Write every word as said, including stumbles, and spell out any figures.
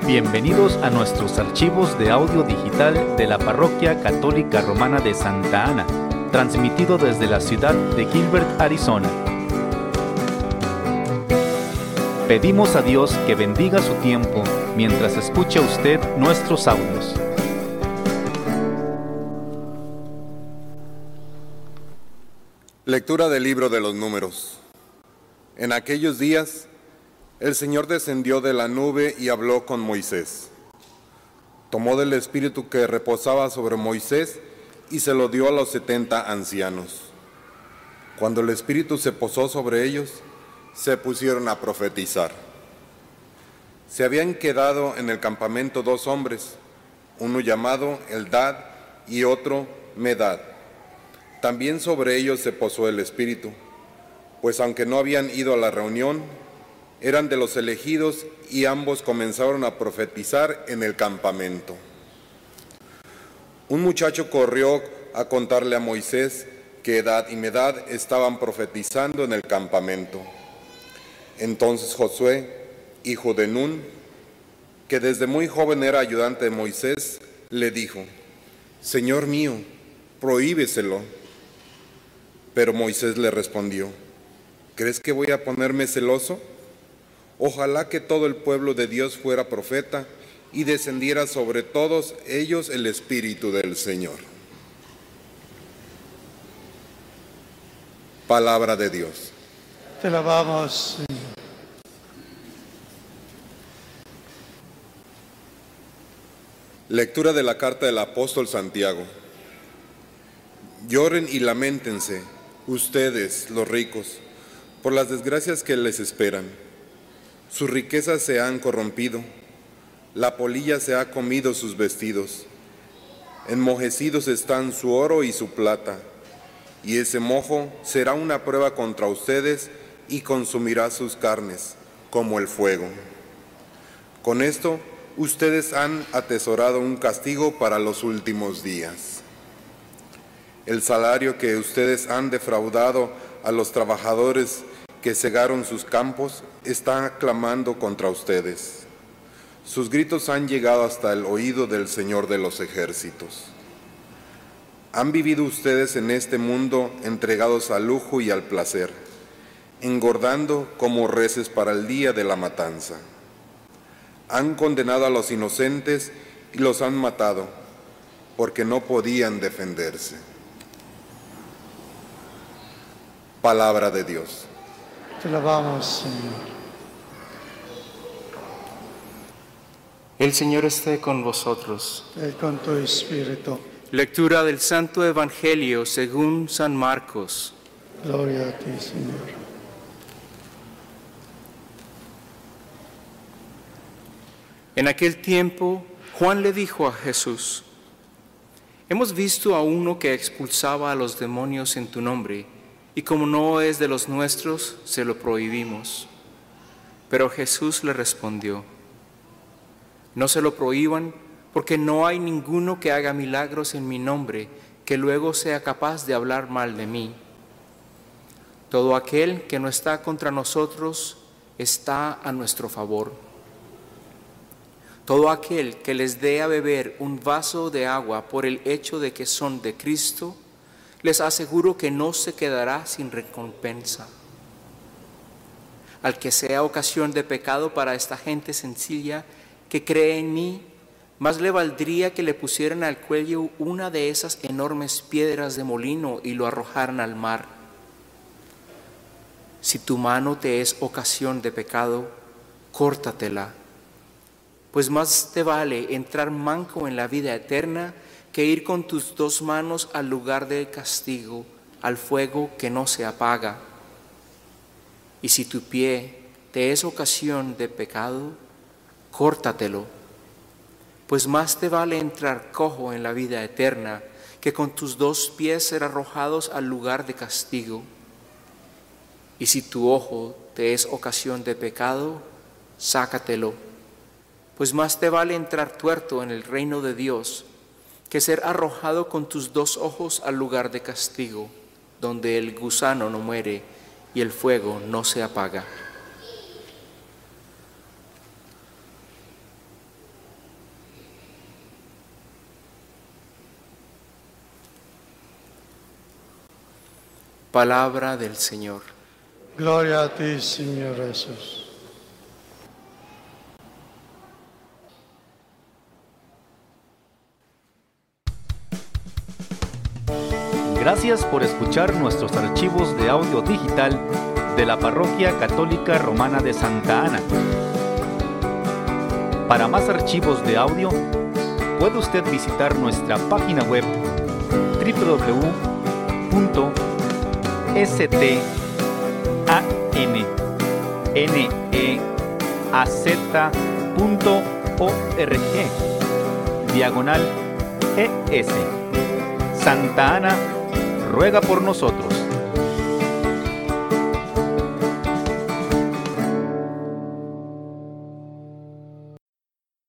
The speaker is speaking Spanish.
Bienvenidos a nuestros archivos de audio digital de la Parroquia Católica Romana de Santa Ana, transmitido desde la ciudad de Gilbert, Arizona. Pedimos a Dios que bendiga su tiempo mientras escucha usted nuestros audios. Lectura del libro de los Números. En aquellos días, el Señor descendió de la nube y habló con Moisés. Tomó del espíritu que reposaba sobre Moisés y se lo dio a los setenta ancianos. Cuando el espíritu se posó sobre ellos, se pusieron a profetizar. Se habían quedado en el campamento dos hombres, uno llamado Eldad y otro Medad. También sobre ellos se posó el espíritu, pues aunque no habían ido a la reunión, eran de los elegidos y ambos comenzaron a profetizar en el campamento. Un muchacho corrió a contarle a Moisés que Eldad y Medad estaban profetizando en el campamento. Entonces Josué, hijo de Nun, que desde muy joven era ayudante de Moisés, le dijo: Señor mío, prohíbeselo. Pero Moisés le respondió: ¿crees que voy a ponerme celoso? Ojalá que todo el pueblo de Dios fuera profeta y descendiera sobre todos ellos el Espíritu del Señor. Palabra de Dios. Te alabamos, Señor. Lectura de la carta del apóstol Santiago. Lloren y lamentense, ustedes, los ricos, por las desgracias que les esperan. Sus riquezas se han corrompido, la polilla se ha comido sus vestidos. Enmojecidos están su oro y su plata, y ese mojo será una prueba contra ustedes y consumirá sus carnes, como el fuego. Con esto, ustedes han atesorado un castigo para los últimos días. El salario que ustedes han defraudado a los trabajadores que cegaron sus campos está clamando contra ustedes. Sus gritos han llegado hasta el oído del Señor de los ejércitos. Han vivido ustedes en este mundo entregados al lujo y al placer, engordando como reses para el día de la matanza. Han condenado a los inocentes y los han matado, porque no podían defenderse. Palabra de Dios. Te alabamos, Señor. El Señor esté con vosotros. Y con tu espíritu. Lectura del Santo Evangelio según San Marcos. Gloria a ti, Señor. En aquel tiempo, Juan le dijo a Jesús: hemos visto a uno que expulsaba a los demonios en tu nombre, y como no es de los nuestros, se lo prohibimos. Pero Jesús le respondió: no se lo prohíban, porque no hay ninguno que haga milagros en mi nombre que luego sea capaz de hablar mal de mí. Todo aquel que no está contra nosotros está a nuestro favor. Todo aquel que les dé a beber un vaso de agua por el hecho de que son de Cristo, les aseguro que no se quedará sin recompensa. Al que sea ocasión de pecado para esta gente sencilla que cree en mí, más le valdría que le pusieran al cuello una de esas enormes piedras de molino y lo arrojaran al mar. Si tu mano te es ocasión de pecado, córtatela, pues más te vale entrar manco en la vida eterna que ir con tus dos manos al lugar del castigo, al fuego que no se apaga. Y si tu pie te es ocasión de pecado, córtatelo, pues más te vale entrar cojo en la vida eterna que con tus dos pies ser arrojados al lugar de castigo. Y si tu ojo te es ocasión de pecado, sácatelo, pues más te vale entrar tuerto en el reino de Dios que ser arrojado con tus dos ojos al lugar de castigo, donde el gusano no muere y el fuego no se apaga. Palabra del Señor. Gloria a ti, Señor Jesús. Gracias por escuchar nuestros archivos de audio digital de la Parroquia Católica Romana de Santa Ana. Para más archivos de audio, puede usted visitar nuestra página web doble u doble u doble u punto estaneaz punto org diagonal es. Santa Ana ruega por nosotros.